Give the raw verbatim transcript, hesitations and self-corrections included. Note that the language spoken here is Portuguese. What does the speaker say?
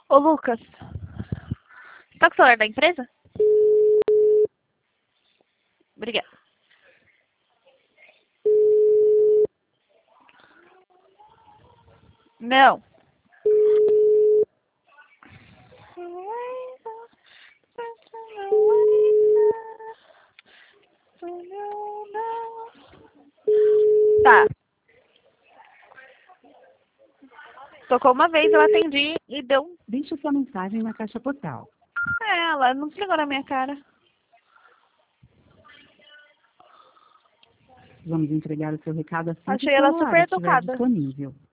Ô, Lucas, tá com o celular da empresa? Obrigada. Não. Tá. Tocou uma vez, eu atendi e deu um... Deixe sua mensagem na caixa postal. É, ela não desligou na minha cara. Vamos entregar o seu recado assim que Achei sua ela hora super estiver educada. disponível.